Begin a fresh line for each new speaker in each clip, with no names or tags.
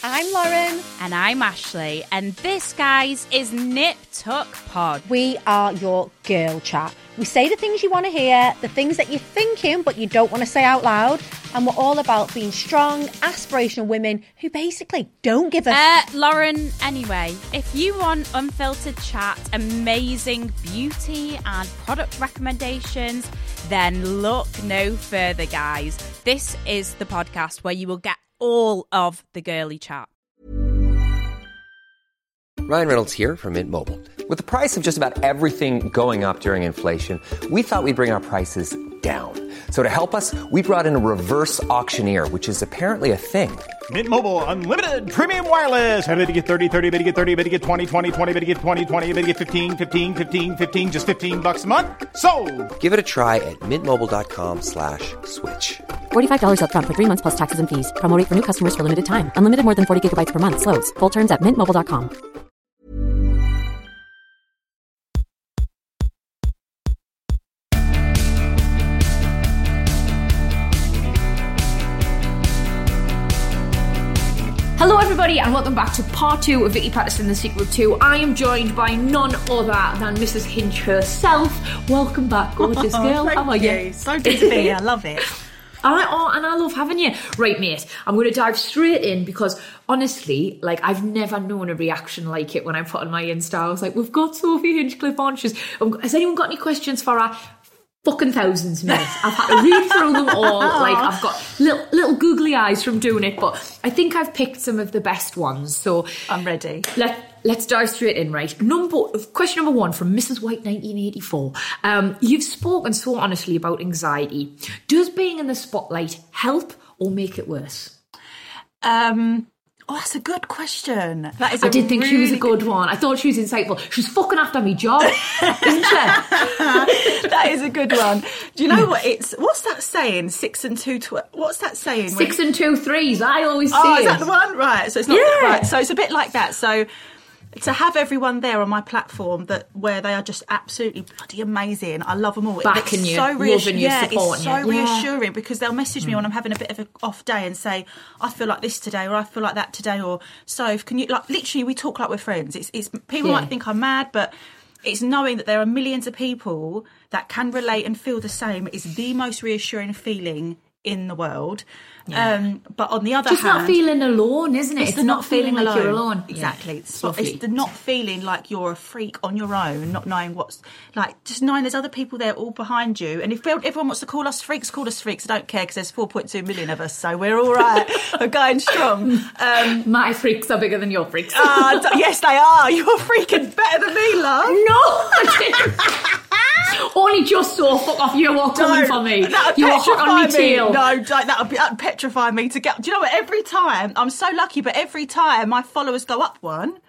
I'm Lauren.
And I'm Ashley. And this, guys, is Nip Tuck Pod.
We are your girl chat. We say the things you want to hear, the things that you're thinking but you don't want to say out loud. And we're all about being strong, aspirational women who basically don't give a...
Lauren, anyway, if you want unfiltered chat, amazing beauty and product recommendations, then look no further, guys. This is the podcast where you will get all of the girly chat.
Ryan Reynolds here from Mint Mobile. With the price of just about everything going up during inflation, we thought we'd bring our prices down. So to help us, we brought in a reverse auctioneer, which is apparently a thing.
Mint Mobile Unlimited Premium Wireless. How to get 30, 30, bit to get 30, bit to get 20, 20, 20, bit to get 20, 20, bit to get 15, 15, 15, 15, just $15 a month? Sold!
Give it a try at mintmobile.com/switch.
$45 up front for 3 months plus taxes and fees. Promo rate for new customers for limited time. Unlimited more than 40 gigabytes per month. Slows full terms at mintmobile.com.
Hello everybody and welcome back to part 2 of Vicky Patterson The Secret 2. I am joined by none other than Mrs. Hinch herself. Welcome back, gorgeous girl. How are you?
So good to be here. I love it.
And I love having you. Right, mate, I'm going to dive straight in because honestly, like, I've never known a reaction like it when I put on my Insta. I was like, we've got Sophie Hinchcliffe on. Has anyone got any questions for her? Fucking thousands, mate. I've had to read through them all. Like, I've got little googly eyes from doing it, but I think I've picked some of the best ones. So
I'm ready.
Let's dive straight in, right? Question number 1 from Mrs. White 1984. You've spoken so honestly about anxiety. Does being in the spotlight help or make it worse?
Oh, that's a good question.
I did think she was a good one. I thought she was insightful. She's fucking after me job, isn't she?
That is a good one. Do you know what what's that saying? 6 and 2, what's that saying?
6 and 2 threes. I always say
is that the one? Right. So it's not right. So it's a bit like that. So to have everyone there on my platform where they are just absolutely bloody amazing. I love them all.
Backing you, loving you, supporting you.
It's so reassuring because they'll message me when I'm having a bit of an off day and say, I feel like this today or I feel like that today or Soph, can you, like, literally we talk like we're friends. It's people might think I'm mad, but it's knowing that there are millions of people that can relate and feel the same is the most reassuring feeling in the world. Yeah. But on the other hand,
just not feeling alone, isn't it?
It's not feeling
like
alone.
You're alone.
Exactly.
Yeah.
It's the not feeling like you're a freak on your own, not knowing what's like, just knowing there's other people there all behind you. And if everyone wants to call us freaks, call us freaks. I don't care because there's 4.2 million of us, so we're all right. We're going strong.
My freaks are bigger than your freaks.
Yes, they are. You're freaking better than me, love.
No, I didn't. Only just so. Fuck off. You are coming for me. You are hot on me tail.
No, that would petrify me to get. Do you know what? Every time, I'm so lucky, but every time my followers go up one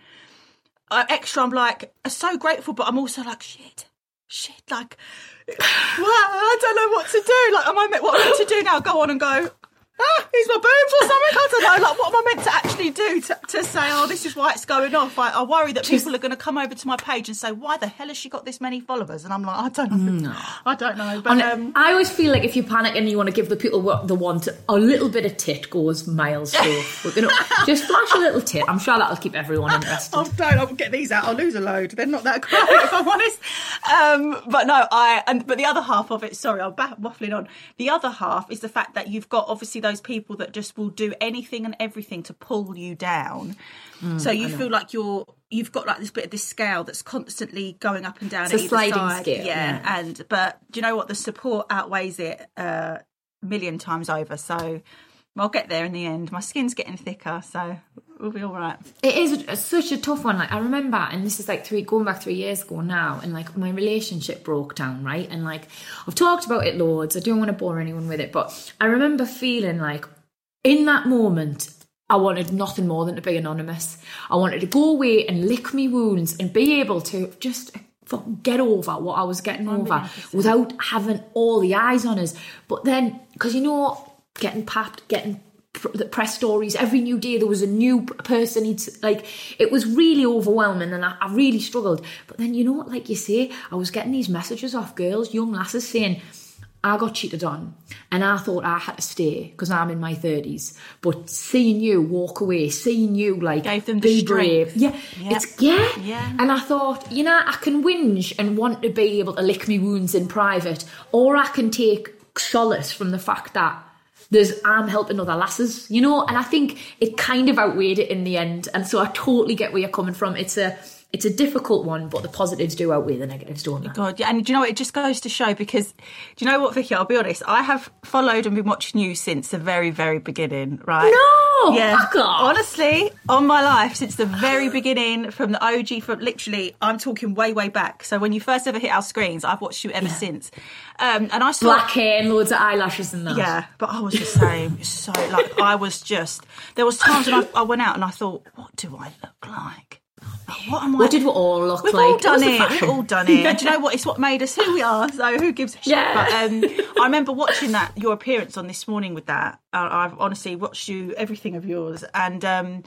extra, I'm like, I'm so grateful, but I'm also like, shit, like, wow, I don't know what to do. Like, what am I meant to do now? Go on and go, here's my boobs or something. I don't know. Like, what am I meant to actually do to say, oh, this is why it's going off? I worry that people are going to come over to my page and say, why the hell has she got this many followers? And I'm like, I don't know. I don't know. But
I always feel like if you panic and you want to give the people what they want, a little bit of tit goes miles. So we're going to just flash a little tit. I'm sure that'll keep everyone interested.
I'll get these out. I'll lose a load. They're not that great, if I'm honest. But no, but the other half of it, sorry, I'm waffling on. The other half is the fact that you've got obviously those people that just will do anything and everything to pull you down. So you feel like you've got like this bit of this scale that's constantly going up and down.
It's a sliding
side.
scale.
Yeah. But do you know what? The support outweighs it a million times over. So I'll get there in the end. My skin's getting thicker, so we'll be all right.
It is such a tough one. Like, I remember, and this is like going back 3 years ago now, and like my relationship broke down, right? And like I've talked about it loads. I don't want to bore anyone with it, but I remember feeling like in that moment, I wanted nothing more than to be anonymous. I wanted to go away and lick me wounds and be able to just get over what I was getting 100%. Over without having all the eyes on us. But then, because getting papped, getting the press stories every new day, there was a new person. It was really overwhelming, and I really struggled. But then, like you say, I was getting these messages off girls, young lasses, saying, I got cheated on and I thought I had to stay because I'm in my 30s. But seeing you walk away, seeing you like
gave them
be
the
brave.
strength.
Yeah. And I thought, you know, I can whinge and want to be able to lick me wounds in private, or I can take solace from the fact that I'm helping other lasses, you know, and I think it kind of outweighed it in the end. And so I totally get where you're coming from. It's a difficult one, but the positives do outweigh the negatives, don't they?
God, yeah. And do you know what? It just goes to show, because do you know what, Vicky? I'll be honest. I have followed and been watching you since the very, very beginning, right?
No!
Yeah.
Fuck off.
Honestly, on my life, since the very beginning, from the OG, from literally, I'm talking way, way back. So when you first ever hit our screens, I've watched you ever since. And I saw...
Black hair and loads of eyelashes and that.
Yeah, but I was the same. So, like, I was just... There was times when I went out and I thought, what do I look like? What am I?
What did we all look
We've
like?
all done it. We've all done it. And do you know what? It's what made us who we are. So who gives a shit?
Yeah.
But I remember watching your appearance on This Morning with that. I've honestly watched everything of yours, and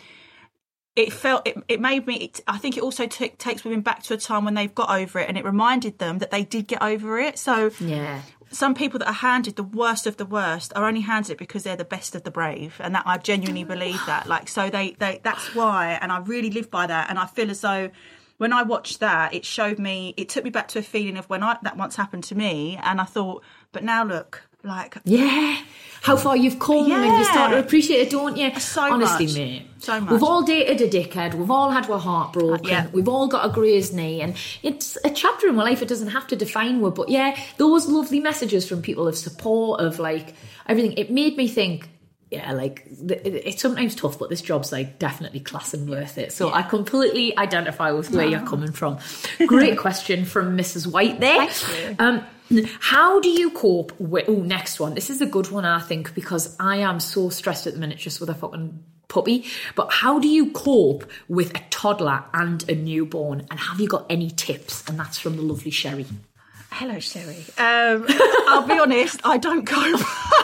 it made me. I think it also takes women back to a time when they've got over it, and it reminded them that they did get over it. So
yeah.
Some people that are handed the worst of the worst are only handed it because they're the best of the brave, and that I genuinely believe that. Like, so they that's why, and I really live by that. And I feel as though when I watched that, it took me back to a feeling of when that once happened to me, and I thought, but now look, like,
yeah, how far you've come, and you start to appreciate it, don't you?
So
honestly,
much.
mate,
so much.
We've all dated a dickhead. We've all had our heart broken.
Yeah.
We've all got a grazed knee, and it's a chapter in my life. It doesn't have to define us, but yeah, those lovely messages from people of support, of like everything. It made me think. Yeah, like it's sometimes tough, but this job's like definitely class and worth it. So I completely identify with where you're coming from. Great question from Mrs. White there.
Thank you.
How do you cope with... Oh, next one. This is a good one, I think, because I am so stressed at the minute just with a fucking puppy. But how do you cope with a toddler and a newborn? And have you got any tips? And that's from the lovely Sherry.
Hello, Sherry. I'll be honest, I don't cope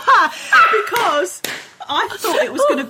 because I thought it was going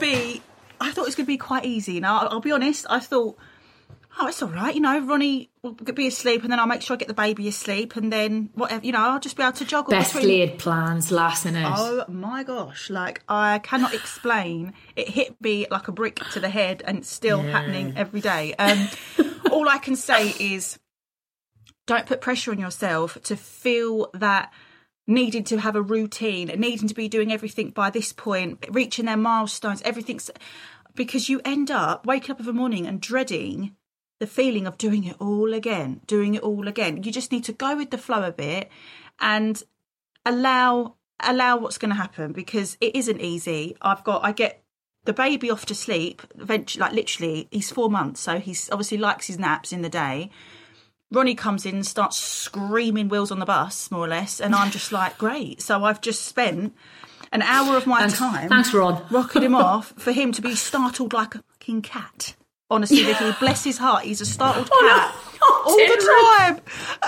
to be quite easy. Now, I'll be honest, I thought, oh, it's all right, you know, Ronnie will be asleep and then I'll make sure I get the baby asleep and then whatever, you know, I'll just be able to juggle
Best laid plans, last in it.
Oh my gosh, like I cannot explain. It hit me like a brick to the head and it's still happening every day. All I can say is don't put pressure on yourself to feel that needing to have a routine, needing to be doing everything by this point, reaching their milestones, everything's... Because you end up waking up in the morning and dreading the feeling of doing it all again. You just need to go with the flow a bit and allow what's going to happen, because it isn't easy. I get the baby off to sleep, eventually, like literally, he's 4 months, so he's obviously likes his naps in the day. Ronnie comes in and starts screaming wheels on the bus, more or less, and I'm just like, great. So I've just spent an hour of my time...
Thanks, Ron.
...rocking him off for him to be startled like a fucking cat. Honestly, Vicky, bless his heart, he's a startled cat all the time.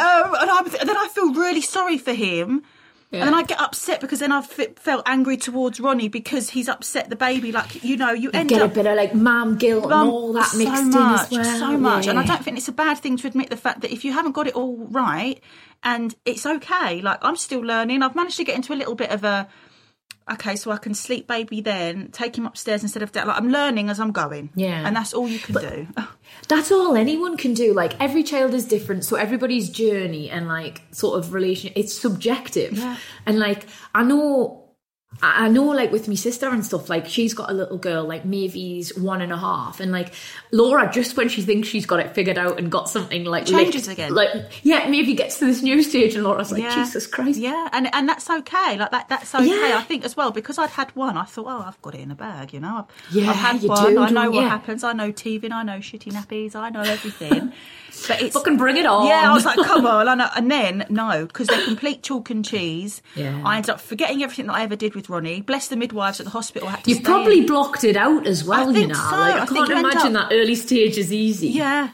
And then I feel really sorry for him. Yeah. And then I get upset because then I felt angry towards Ronnie because he's upset the baby. Like, you know, you end
up...
get
a bit of, like, mum guilt and all that mixed in as well.
So much. And I don't think it's a bad thing to admit the fact that if you haven't got it all right, and it's okay. Like, I'm still learning. I've managed to get into a little bit of a... Okay, so I can sleep baby then, take him upstairs instead of... Like, I'm learning as I'm going.
Yeah.
And that's all you can do.
That's all anyone can do. Like, every child is different, so everybody's journey and, like, sort of relation, it's subjective.
Yeah.
And, like, I know, like, with my sister and stuff, like, she's got a little girl, like, Mavy's 1.5, and, like, Laura, just when she thinks she's got it figured out and got something, like...
Changes again.
Like, yeah, Mavy gets to this new stage and Laura's like, Jesus Christ.
Yeah, and that's okay. Like, that's okay.
Yeah.
I think, as well, because I'd had one, I thought, oh, I've got it in a bag, you know?
Yeah,
I've had
you
one,
do,
I know what
yeah.
happens, I know teething, I know shitty nappies, I know everything. But it's...
Fucking bring it on.
Yeah, I was like, come on. And then, no, because they're complete chalk and cheese.
Yeah.
I ended up forgetting everything that I ever did with Ronnie. Bless the midwives at the hospital. Had to
You've probably blocked it out as well,
I think
you know.
so.
Like, I
I think
can't
you end
imagine
up-
that early stage is easy.
Yeah,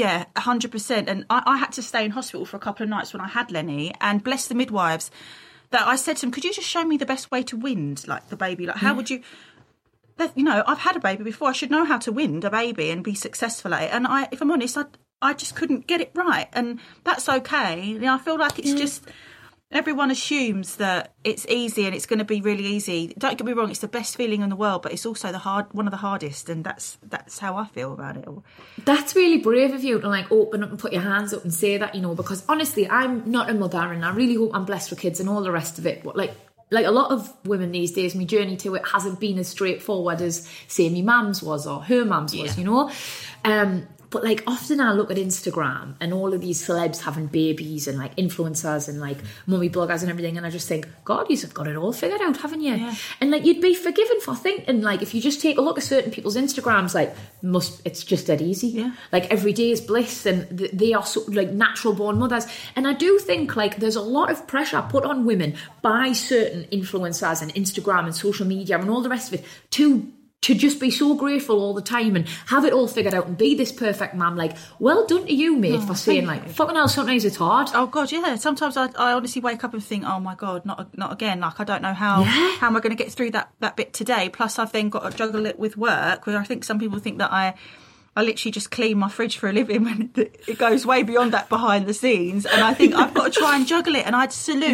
100%. And I had to stay in hospital for a couple of nights when I had Lenny, and bless the midwives, that I said to them, could you just show me the best way to wind, like, the baby? Like, how would you... You know, I've had a baby before. I should know how to wind a baby and be successful at it. And if I'm honest, I just couldn't get it right. And that's okay. You know, I feel like it's just... Everyone assumes that it's easy and it's going to be really easy. Don't get me wrong, it's the best feeling in the world, but it's also one of the hardest, and that's how I feel about it all.
That's really brave of you to like open up and put your hands up and say that, you know, because honestly, I'm not a mother and I really hope I'm blessed with kids and all the rest of it. But like a lot of women these days, my journey to it hasn't been as straightforward as, say, my mum's was or her mum's was, you know? But like often I look at Instagram and all of these celebs having babies and like influencers and like mummy bloggers and everything, and I just think, God, you've got it all figured out, haven't you? Yeah. And like you'd be forgiven for thinking like if you just take a look at certain people's Instagrams, like it's just that easy. Yeah. Like every day is bliss, and they are so, like natural born mothers. And I do think like there's a lot of pressure put on women by certain influencers and Instagram and social media and all the rest of it to just be so grateful all the time and have it all figured out and be this perfect mum. Like, well done to you, mate, for saying like, fucking hell, sometimes it's hard.
Oh God, yeah. Sometimes I honestly wake up and think, oh my God, not again. Like I don't know how am I going to get through that bit today. Plus I've then got to juggle it with work, where I think some people think that I literally just clean my fridge for a living when it goes way beyond that behind the scenes. And I think I've got to try and juggle it. And I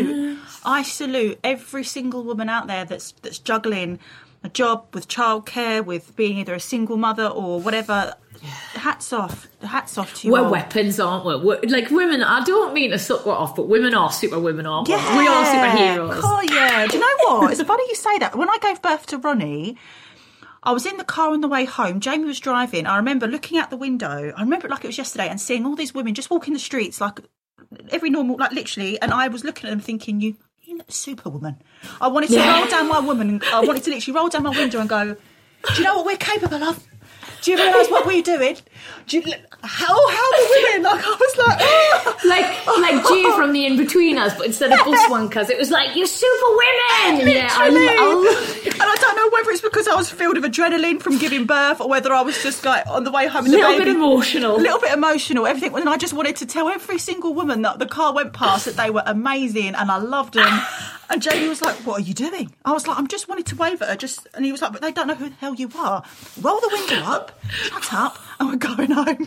salute every single woman out there that's juggling a job with childcare, with being either a single mother or whatever. Hats off to you.
We're weapons, aren't we? We're, like women, I don't mean to suck it off, but women are superwomen, aren't we?
Yeah.
We are superheroes.
Oh yeah. Do you know what? It's funny you say that. When I gave birth to Ronnie, I was in the car on the way home. Jamie was driving. I remember looking out the window. I remember it like it was yesterday, and seeing all these women just walking the streets like every normal, like literally. And I was looking at them thinking, you superwoman. I wanted to roll down my woman. I wanted to literally roll down my window and go, do you know what we're capable of? Do you realise what we're doing? How the women? Like I was like, oh.
like Jay from the In-Betweeners, but instead of Buswankers, it was like, you're super women.
Literally. And I don't know whether it's because I was filled with adrenaline from giving birth, or whether I was just like on the way home. A little bit emotional, everything. And I just wanted to tell every single woman that the car went past that they were amazing and I loved them. And Jamie was like, what are you doing? I was like, I'm just wanting to wave at her. And he was like, but they don't know who the hell you are. Roll the window up, shut up, and we're going home.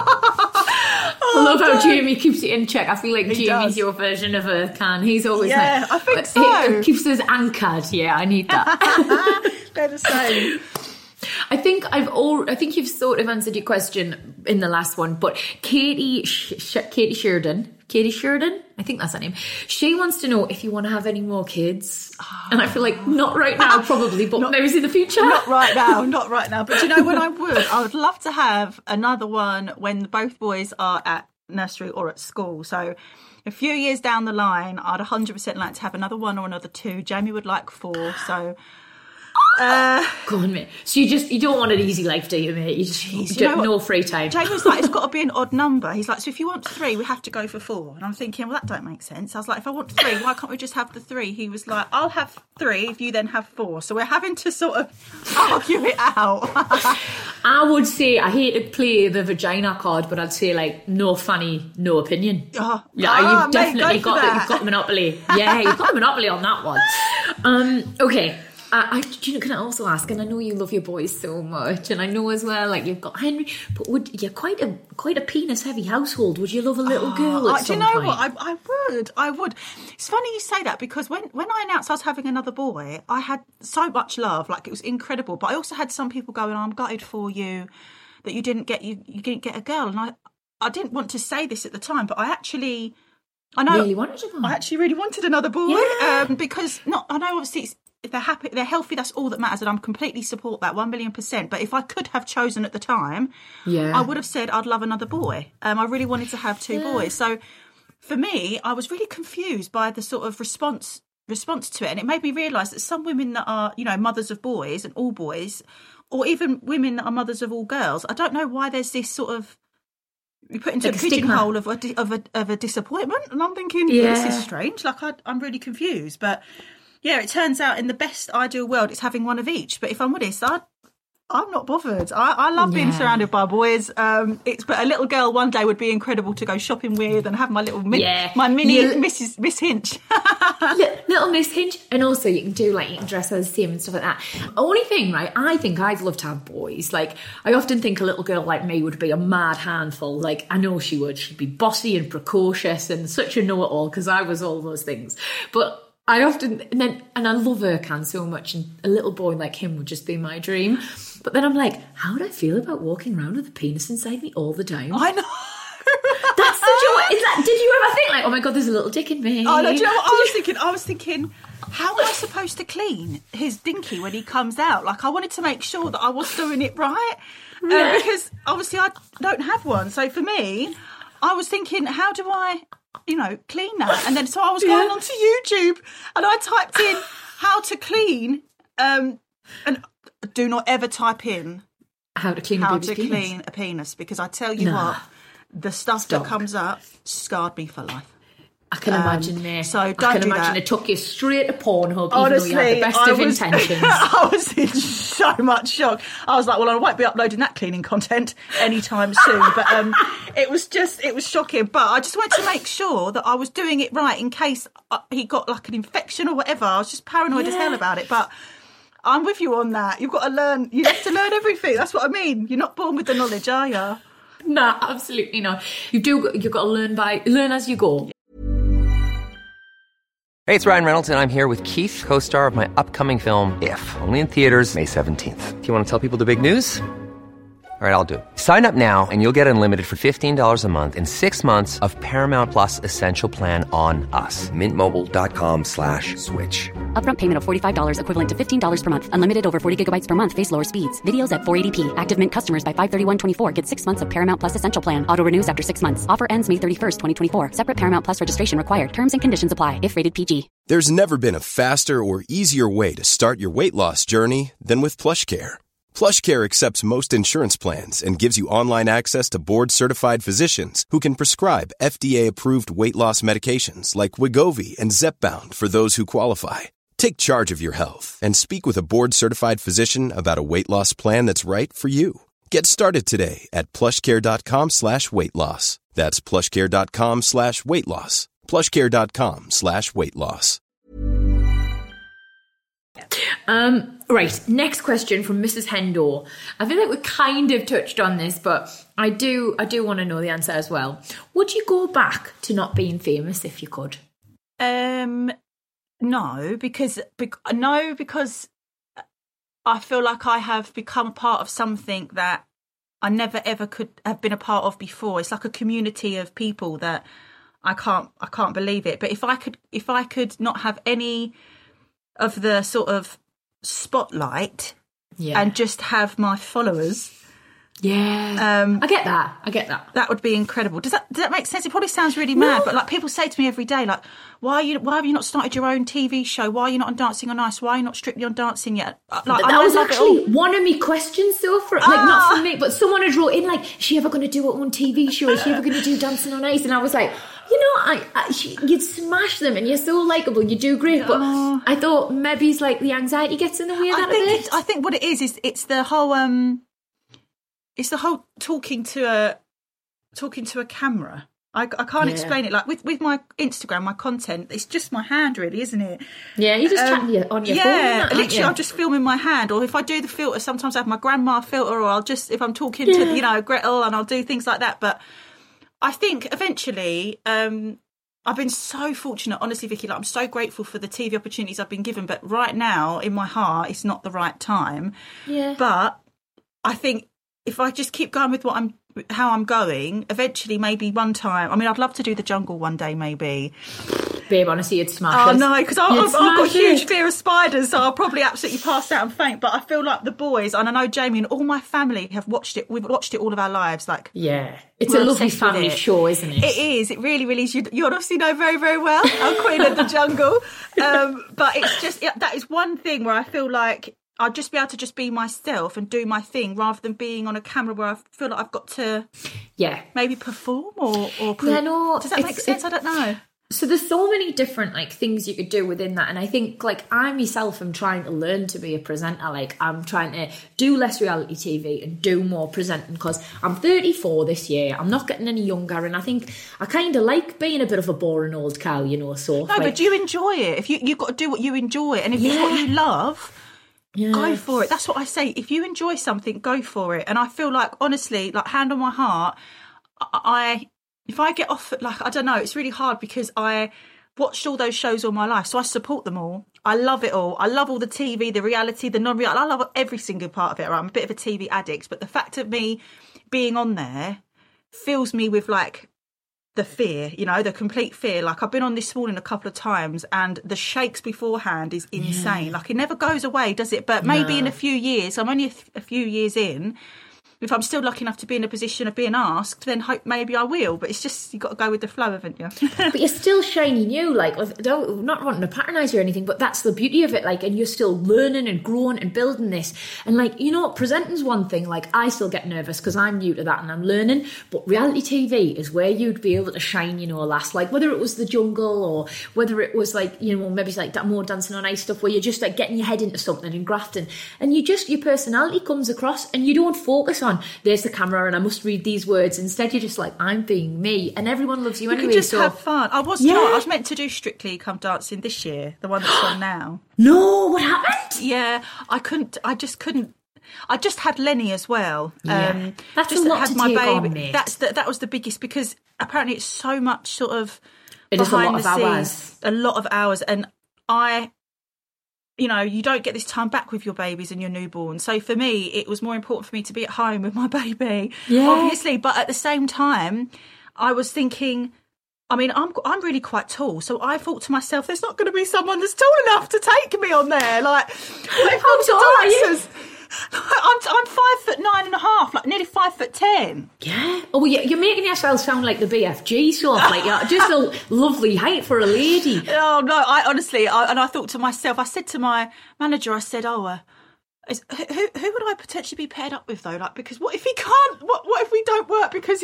I love how Jamie keeps it in check. I feel like Jamie's your version of a can. He's always like,
I think so.
He keeps us anchored. Yeah, I need that.
They're the same.
I think you've sort of answered your question in the last one, but Katie Sheridan, I think that's her name. She wants to know if you want to have any more kids. And I feel like not right now, probably, but maybe in the future.
Not right now. But you know when I would love to have another one when both boys are at nursery or at school. So a few years down the line, I'd 100% like to have another one or another two. Jamie would like 4, so...
Go on, mate. So you don't want an easy life, do you, mate? You don't no free time.
Jamie was like, it's got to be an odd number. He's like, so if you want 3, we have to go for 4. And I'm thinking, well, that don't make sense. I was like, if I want 3, why can't we just have the 3? He was like, I'll have 3 if you then have 4. So we're having to sort of argue it out.
I would say, I hate to play the vagina card, but I'd say like, no fanny, no opinion. You've definitely got the monopoly. Yeah, you've got the monopoly on that one. Okay. Can I also ask, and I know you love your boys so much, and I know as well, like you've got Henry, but you're quite a penis-heavy household. Would you love a little girl at some point?
Do you know what? I would. It's funny you say that, because when I announced I was having another boy, I had so much love, like it was incredible. But I also had some people going, I'm gutted for you that you didn't get a girl, and I didn't want to say this at the time, but I actually really wanted another boy, because I know obviously if they're happy, they're healthy, that's all that matters, and I'm completely support that 1,000,000%. But if I could have chosen at the time, I would have said I'd love another boy. I really wanted to have 2 boys. So for me, I was really confused by the sort of response to it, and it made me realise that some women that are, mothers of boys and all boys, or even women that are mothers of all girls, I don't know why there's this sort of, you put into like a pigeonhole of a disappointment, and I'm thinking, this is strange. Like I'm really confused, but. Yeah, it turns out in the best ideal world, it's having one of each. But if I'm honest, I'm not bothered. I love being surrounded by boys. But a little girl one day would be incredible to go shopping with and have my little mini Miss Hinch.
Little Miss Hinch. And also you can dress as Sim and stuff like that. Only thing, right, I think I'd love to have boys. Like, I often think a little girl like me would be a mad handful. Like, I know she would. She'd be bossy and precocious and such a know-it-all, because I was all those things. But I often, and I love Erkan so much, and a little boy like him would just be my dream. But then I'm like, how would I feel about walking around with a penis inside me all the time?
I know.
That's such a... did you ever think like, oh my God, there's a little dick in me?
Oh, no, do you know what I was thinking, how am I supposed to clean his dinky when he comes out? Like, I wanted to make sure that I was doing it right. Because obviously I don't have one. So for me, I was thinking, how do I... clean that. And then so I was going onto YouTube and I typed in how to clean, and do not ever type in
how to clean
a penis, because I tell you what, the stuff that comes up scarred me for life.
I can imagine this.
So don't do that.
It took you straight to Pornhub, honestly, even though you had the best of intentions.
I was in so much shock. I was like, well, I won't be uploading that cleaning content anytime soon. But it was shocking. But I just wanted to make sure that I was doing it right in case he got like an infection or whatever. I was just paranoid as hell about it. But I'm with you on that. You've got to learn. You have to learn everything. That's what I mean. You're not born with the knowledge, are you?
No, absolutely not. You've got to learn as you go.
Hey, it's Ryan Reynolds, and I'm here with Keith, co-star of my upcoming film, If, only in theaters May 17th. Do you want to tell people the big news? All right, I'll do it. Sign up now and you'll get unlimited for $15 a month and 6 months of Paramount Plus Essential Plan on us. MintMobile.com/switch.
Upfront payment of $45 equivalent to $15 per month. Unlimited over 40 gigabytes per month. Face lower speeds. Videos at 480p. Active Mint customers by 531.24 get 6 months of Paramount Plus Essential Plan. Auto renews after 6 months. Offer ends May 31st, 2024. Separate Paramount Plus registration required. Terms and conditions apply if rated PG.
There's never been a faster or easier way to start your weight loss journey than with PlushCare. PlushCare accepts most insurance plans and gives you online access to board-certified physicians who can prescribe FDA-approved weight loss medications like Wegovy and Zepbound for those who qualify. Take charge of your health and speak with a board-certified physician about a weight loss plan that's right for you. Get started today at plushcare.com/weight-loss. That's plushcare.com/weight-loss. plushcare.com/weight-loss.
Right, next question from Mrs. Hendo. I feel like we kind of touched on this, but I do want to know the answer as well. Would you go back to not being famous if you could?
No, because I feel like I have become part of something that I never ever could have been a part of before. It's like a community of people that I can't believe it. But if I could not have any of the sort of spotlight and just have my followers.
I get that.
That would be incredible. Does that make sense? It probably sounds really mad, but like people say to me every day, like, why have you not started your own TV show? Why are you not on Dancing on Ice? Why are you not Strictly on Dancing yet?
Like, that was actually one of my questions, though, not for me, but someone had wrote in, like, is she ever going to do her own TV show? Is she ever going to do Dancing on Ice? And I was like, you'd smash them and you're so likeable, you do great, but I thought maybe it's like the anxiety gets in the way of that a bit.
I think what it is it's the whole talking to a camera. I can't explain it. Like with my Instagram, my content, it's just my hand, really, isn't it?
Yeah, you just chatting on your phone.
Yeah, literally, I'm just filming my hand. Or if I do the filter, sometimes I have my grandma filter, or if I'm talking to Gretel, and I'll do things like that. But I think eventually, I've been so fortunate, honestly, Vicky. Like, I'm so grateful for the TV opportunities I've been given. But right now, in my heart, it's not the right time. Yeah. But I think if I just keep going with how I'm going, eventually, maybe one time. I mean, I'd love to do the Jungle one day, maybe.
Babe, honestly, you'd smash it.
Oh, no, because I've got a huge fear of spiders, so I'll probably absolutely pass out and faint. But I feel like the boys, and I know Jamie and all my family have watched it. We've watched it all of our lives. Like,
yeah, it's a lovely family show, isn't it?
It is. It really, really is. You obviously know very, very well. I'm Queen of the Jungle. But it's just, that is one thing where I feel like I'd just be able to just be myself and do my thing rather than being on a camera where I feel like I've got to maybe perform or does that make sense? I don't know.
So there's so many different like things you could do within that, and I think like I myself am trying to learn to be a presenter. Like I'm trying to do less reality TV and do more presenting because I'm 34 this year. I'm not getting any younger, and I think I kind of like being a bit of a boring old cow, you know. So
no, but you enjoy it. If you've got to do what you enjoy, and if it's what you love. Yeah. Go for it. That's what I say. If you enjoy something, go for it. And I feel like, honestly, like hand on my heart, if I get off, like, I don't know, it's really hard because I watched all those shows all my life, so I support them all. I love it all. I love all the TV, the reality, the non-reality. I love every single part of it. Right? I'm a bit of a TV addict, but the fact of me being on there fills me with, like, the fear, you know, the complete fear. Like, I've been on this morning a couple of times and the shakes beforehand is insane. Like, it never goes away, does it? But maybe in a few years, I'm only a few years in, if I'm still lucky enough to be in a position of being asked, then hope maybe I will. But it's just, you've got to go with the flow, haven't you?
But you're still shiny new, like, not wanting to patronise you or anything, but that's the beauty of it, like, and you're still learning and growing and building this. And, like, you know, presenting's one thing, like, I still get nervous because I'm new to that and I'm learning, but reality TV is where you'd be able to shine, you know, last, like, whether it was The Jungle or whether it was, like, you know, maybe it's like that more Dancing on Ice stuff where you're just, like, getting your head into something and grafting, and your personality comes across and you don't focus on there's the camera and I must read these words. Instead, you're just like, I'm being me, and everyone loves you anyway.
You can just have fun. I was meant to do Strictly Come Dancing this year, the one that's on now.
No, what happened?
Yeah, I just couldn't. I just had Lenny as well.
Yeah. That's
just
a lot
had
to
my
take
baby.
On, mate.
That was the biggest, because apparently it's so much sort of
it is
behind
a lot
the
of
scenes,
hours.
a lot of hours, and you know, you don't get this time back with your babies and your newborn. So for me, it was more important for me to be at home with my baby, obviously. But at the same time, I was thinking, I mean, I'm really quite tall. So I thought to myself, there's not going to be someone that's tall enough to take me on there. Like,
how tall are you?
I'm 5'9.5", like nearly 5'10".
Yeah. Oh, well, you're making yourself sound like the BFG sort of, like you're just a lovely height for a lady.
Oh no, I honestly, I thought to myself, I said to my manager, I said, who would I potentially be paired up with though? Like, because what if he can't? What if we don't work because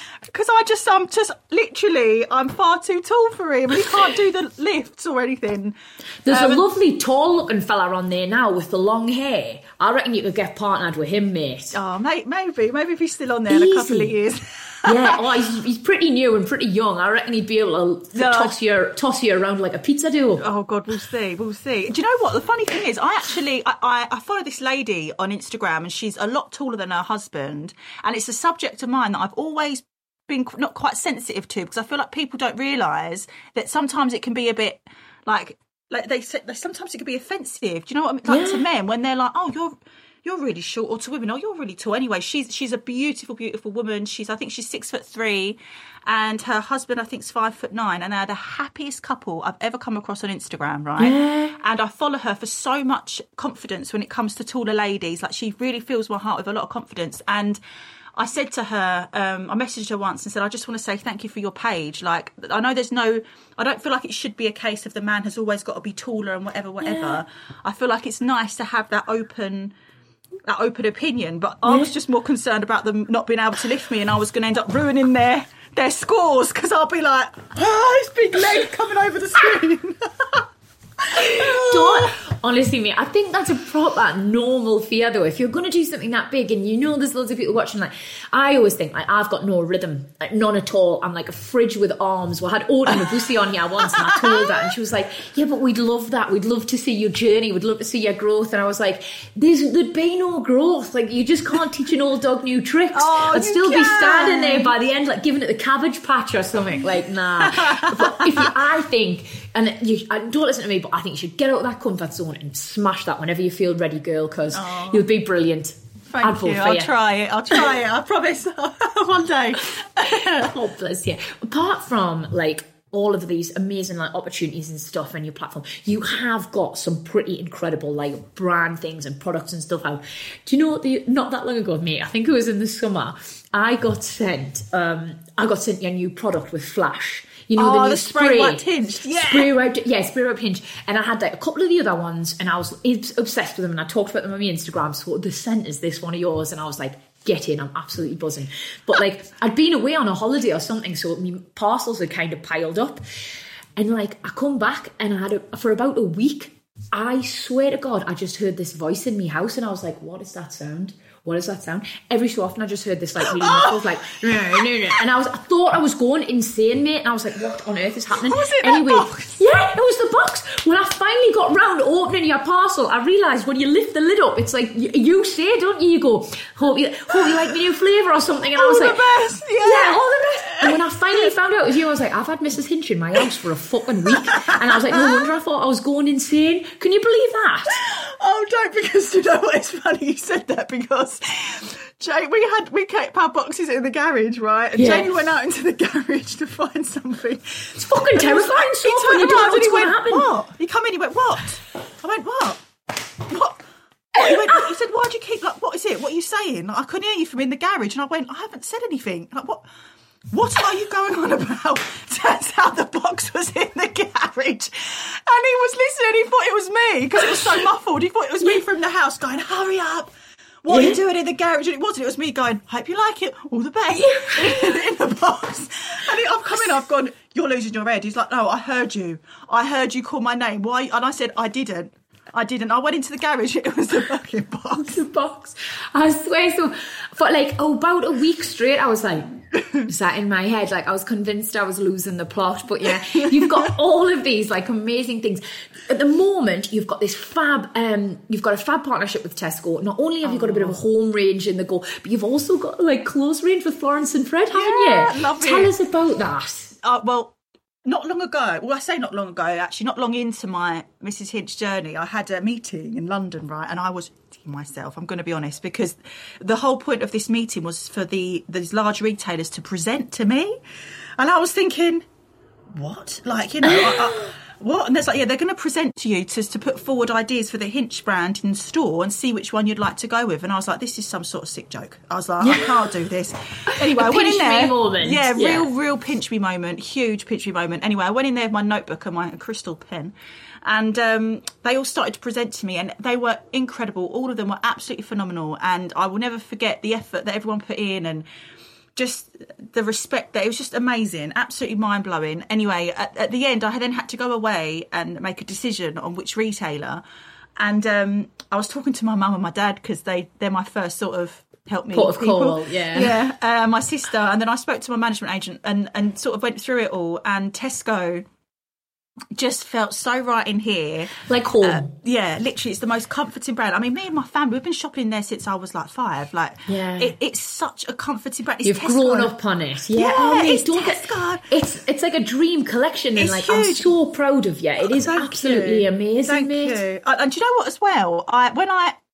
I'm just literally, I'm far too tall for him and he can't do the lifts or anything.
There's a lovely tall looking fella on there now with the long hair. I reckon you could get partnered with him, mate.
Oh, maybe if he's still on there in a couple of years.
Yeah, he's pretty new and pretty young. I reckon he'd be able to toss you around like a pizza dough.
Oh God, we'll see. Do you know what? The funny thing is, I follow this lady on Instagram, and she's a lot taller than her husband, and it's a subject of mine that I've always been not quite sensitive to, because I feel like people don't realise that sometimes it can be a bit like they sometimes it can be offensive. Do you know what I mean? Like to men when they're like, oh, you're really short, or to women, oh, you're really tall. Anyway, she's a beautiful, beautiful woman. I think she's 6'3", and her husband, I think, is 5'9", and they're the happiest couple I've ever come across on Instagram, right? Yeah. And I follow her for so much confidence when it comes to taller ladies. Like, she really fills my heart with a lot of confidence. And I said to her, I messaged her once and said, I just want to say thank you for your page. Like, I know I don't feel like it should be a case of the man has always got to be taller and whatever. Yeah. I feel like it's nice to have that open opinion, but I was just more concerned about them not being able to lift me, and I was going to end up ruining their scores, because I'll be like, this big leg coming over the screen.
Honestly, mate, I think that's a proper normal fear though. If you're going to do something that big and you know there's loads of people watching, like, I always think, like, I've got no rhythm, like, none at all. I'm like a fridge with arms. We had Autumn Mabusi on here once, and I told her, and she was like, yeah, but we'd love that. We'd love to see your journey. We'd love to see your growth. And I was like, there'd be no growth. Like, you just can't teach an old dog new tricks. I'd still be standing there by the end, like, giving it the cabbage patch or something. Like, nah. But I think, and don't listen to me, but I think you should get out of that comfort zone and smash that whenever you feel ready, girl, because you'll be brilliant.
Thank you. I'll try it. I promise. One day.
Oh, bless you. Apart from, like, all of these amazing, like, opportunities and stuff on your platform, you have got some pretty incredible, like, brand things and products and stuff out. Do you know, not that long ago, mate, I think it was in the summer, I got sent your new product with Flash. You know, the new
spray white tinge. Yeah.
Spray white tinge. And I had, like, a couple of the other ones, and I was obsessed with them, and I talked about them on my Instagram. So the scent is this one of yours, and I was like, get in, I'm absolutely buzzing. But, like, I'd been away on a holiday or something, so my parcels had kind of piled up. And like, I come back and I had for about a week, I swear to God, I just heard this voice in my house and I was like, what is that sound? What does that sound? Every so often I just heard this like really muffled, like, no. And I thought I was going insane, mate. And I was like, what on earth is happening?
Was it
anyway,
that box?
yeah, it was the box. When I finally got round to opening your parcel, I realised when you lift the lid up, it's like, you say, don't you? You go, hope you like the new flavour or something. And I was
all
like,
the best. Yeah,
all the best. And when I finally found out it was you, I was like, I've had Mrs. Hinch in my house for a fucking week. And I was like, no wonder I thought I was going insane. Can you believe that?
Oh, don't, because you know what? It's funny you said that, because Jane, we kept our boxes in the garage, right? And Jamie went out into the garage to find something.
It's fucking terrifying.
He turned around and he went,
happen.
what? He come in, he went, what? I went, what? What? He went, he said, why'd you keep, like, what is it? What are you saying? Like, I couldn't hear you from in the garage. And I went, I haven't said anything. Like, what are you going on about? Turns out the box was in the garage. And he was listening. He thought it was me because it was so muffled. He thought it was me from the house going, hurry up. What are you doing in the garage? And it wasn't. It was me going, hope you like it. All the best. in the box. And I've come in, I've gone, you're losing your head. He's like, no, I heard you. I heard you call my name. Why? And I said, I didn't. I went into the garage. It was the fucking box.
The box. I swear. So for like about a week straight, I was like, sat in my head, like I was convinced I was losing the plot. But yeah, you've got all of these like amazing things. At the moment, you've got this fab. You've got a fab partnership with Tesco. Not only have you got a bit of a home range in the go, but you've also got like close range with Florence and Fred, haven't you?
Love it.
Tell us about that.
Well. Not long ago, well, I say not long ago, actually, not long into my Mrs. Hinch journey, I had a meeting in London, right? And I was myself, I'm going to be honest, because the whole point of this meeting was for these large retailers to present to me. And I was thinking, what? Like, you know, what? And there's like, yeah, they're going to present to you to put forward ideas for the Hinch brand in store and see which one you'd like to go with. And I was like, this is some sort of sick joke. I was like, I can't do this. Anyway, I went in there.
Moment.
Yeah, real pinch me moment. Huge pinch me moment. Anyway, I went in there with my notebook and my crystal pen. And they all started to present to me and they were incredible. All of them were absolutely phenomenal. And I will never forget the effort that everyone put in and just the respect that it was just amazing, absolutely mind-blowing. Anyway, at the end, I then had to go away and make a decision on which retailer. And I was talking to my mum and my dad because they're my first sort of help me
port of
people.
call,
Yeah, my sister. And then I spoke to my management agent and sort of went through it all. And Tesco just felt so right in here.
Like home.
Yeah, literally, it's the most comforting brand. I mean, me and my family, we've been shopping there since I was like 5. Like, it's such a comforting brand. It's
You've
Tesco.
grown up on it. Yeah,
it's Tesco.
It's like a dream collection, and
It's
like
huge.
I'm so proud of you. It is absolutely amazing, mate.
You. And do you know what? As well, when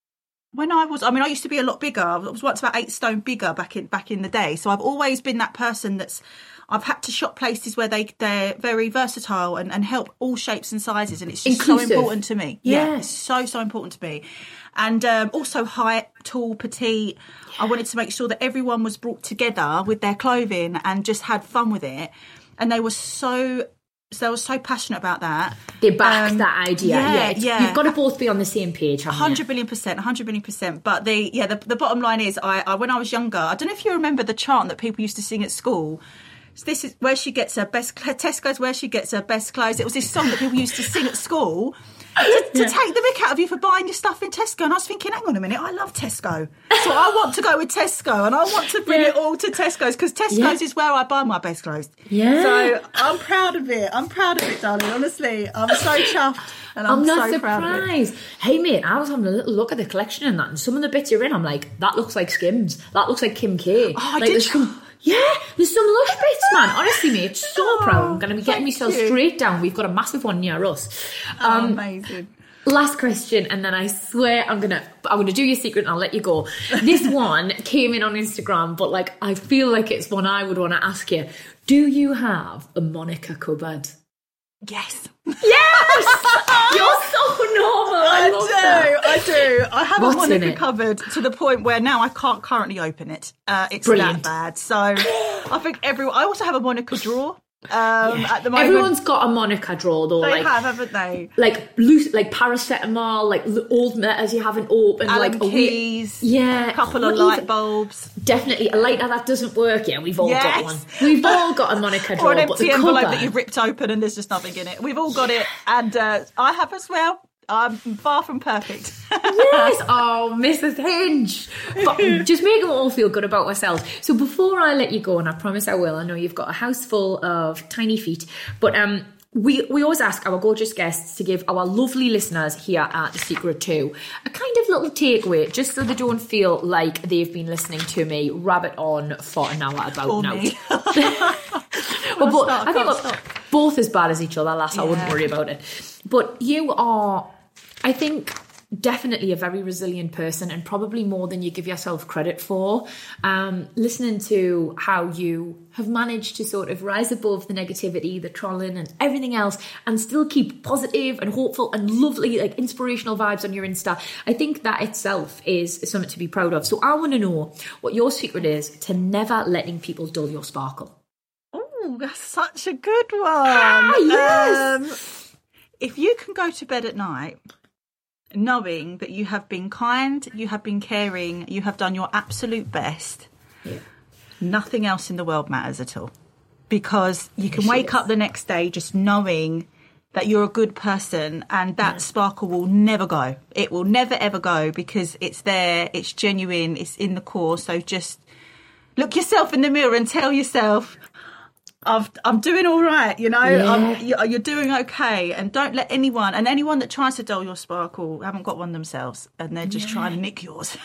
I used to be a lot bigger. I was once about 8 stone bigger back in the day. So I've always been that person I've had to shop places where they're very versatile and help all shapes and sizes, and it's just
inclusive.
So important to me.
Yeah,
it's so important to me. And also height, tall, petite. I wanted to make sure that everyone was brought together with their clothing and just had fun with it. And they were so passionate about that.
They backed that idea.
Yeah.
You've got to both be on the same page, haven't you?
100 billion %. But the bottom line is, I when I was younger, I don't know if you remember the chant that people used to sing at school. So this is where she gets her best. Tesco's where she gets her best clothes. It was this song that people used to sing at school to take the mick out of you for buying your stuff in Tesco. And I was thinking, hang on a minute, I love Tesco, so I want to go with Tesco, and I want to bring it all to Tesco's because Tesco's is where I buy my best clothes.
Yeah.
So I'm proud of it. Darling. Honestly, I'm so chuffed. And I'm
not
so proud of it.
Hey mate, I was having a little look at the collection and that, and some of the bits you're in, I'm like, that looks like Skims. That looks like Kim K.
Oh,
like, there's some lush bits, man. Honestly, mate, so proud. I'm going to be getting myself straight down. We've got a massive one near us.
Amazing.
Last question, and then I swear I'm gonna do your secret and I'll let you go. This one came in on Instagram, but like I feel like it's one I would want to ask you. Do you have a Monica cupboard?
Yes.
Yes! You're so normal. I
do. I have
What's
a Monica
in it?
cupboard to the point where now I can't currently open it. It's
Brilliant.
that bad. So I think I also have a Monica drawer. at the moment.
Everyone's got a moniker draw though.
They have, haven't they?
Like loose, like paracetamol, like the old letters you haven't opened,
Allen
like
keys,
a
couple of light bulbs.
Definitely a lighter that doesn't work. Yeah, we've all got one. We've all got a moniker draw.
Or an empty envelope
cover,
that you've ripped open and there's just nothing in it. We've all got it, and I have as well. I'm far from perfect.
Yes, oh, Mrs. Hinch. But just make them all feel good about ourselves. So before I let you go, and I promise I will, I know you've got a house full of tiny feet, but we always ask our gorgeous guests to give our lovely listeners here at The Secret 2 a kind of little takeaway, just so they don't feel like they've been listening to me rabbit on for an hour about now. Well, I think both as bad as each other, lass. I wouldn't worry about it. But you are, I think, definitely a very resilient person, and probably more than you give yourself credit for. Listening to how you have managed to sort of rise above the negativity, the trolling and everything else, and still keep positive and hopeful and lovely, like inspirational vibes on your Insta, I think that itself is something to be proud of. So I want to know what your secret is to never letting people dull your sparkle.
Oh, that's such a good one.
Yes.
If you can go to bed at night knowing that you have been kind, you have been caring, you have done your absolute best, nothing else in the world matters at all. Because you can wake up the next day just knowing that you're a good person, and that sparkle will never go. It will never, ever go, because it's there, it's genuine, it's in the core. So just look yourself in the mirror and tell yourself, I'm doing all right, you know. You're doing okay, and don't let anyone that tries to dull your sparkle haven't got one themselves, and they're just trying to nick yours.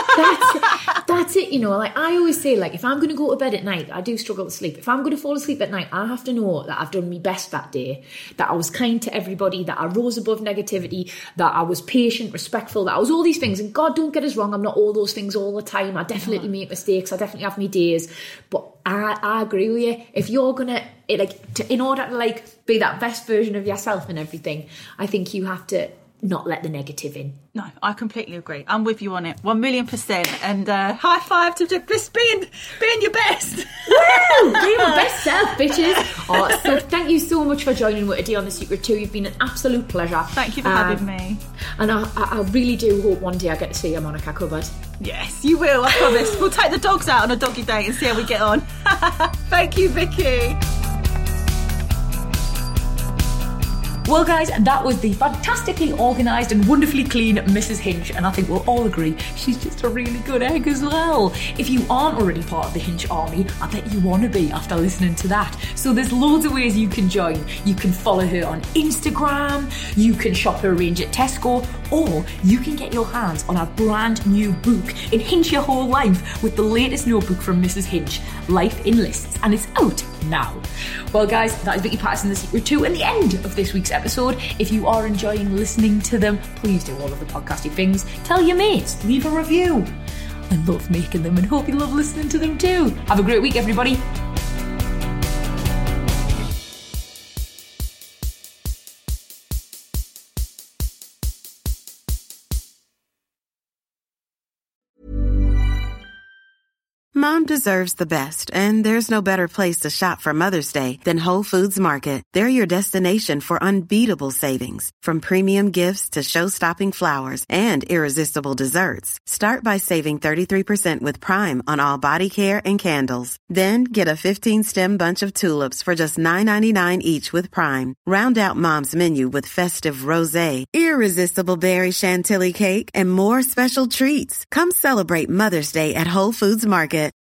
That's it, you know. Like I always say, like if I'm going to go to bed at night, I do struggle to sleep. If I'm going to fall asleep at night, I have to know that I've done my best that day, that I was kind to everybody, that I rose above negativity, that I was patient, respectful, that I was all these things. And God, don't get us wrong, I'm not all those things all the time. I definitely make mistakes. I definitely have my days, but I agree with you. If you're gonna in order to be that best version of yourself and everything, I think you have to not let the negative in.
No, I completely agree. I'm with you on it, 1,000,000%. And high five to just being your best.
Woo! Be your best self, bitches. Oh, so thank you so much for joining me today on The Secret 2. You've been an absolute pleasure.
Thank you for having me.
And I really do hope one day I get to see your Monica covered.
Yes, you will, I promise. We'll take the dogs out on a doggy date and see how we get on. Thank you, Vicky.
Well, guys, that was the fantastically organised and wonderfully clean Mrs. Hinch, and I think we'll all agree she's just a really good egg as well. If you aren't already part of the Hinch army, I bet you want to be after listening to that. So there's loads of ways you can join. You can follow her on Instagram, you can shop her range at Tesco, or you can get your hands on a brand new book in Hinch Your Whole Life with the latest notebook from Mrs. Hinch, Life in Lists, and it's out now. Well, guys, that is Vicky Patterson, The Secret 2, and the end of this week's episode. If you are enjoying listening to them, please do all of the podcasty things. Tell your mates, leave a review. I love making them and hope you love listening to them too. Have a great week, everybody.
Mom deserves the best, and there's no better place to shop for Mother's Day than Whole Foods Market. They're your destination for unbeatable savings, from premium gifts to show-stopping flowers and irresistible desserts. Start by saving 33% with Prime on all body care and candles. Then get a 15-stem bunch of tulips for just $9.99 each with Prime. Round out Mom's menu with festive rosé, irresistible berry chantilly cake, and more special treats. Come celebrate Mother's Day at Whole Foods Market.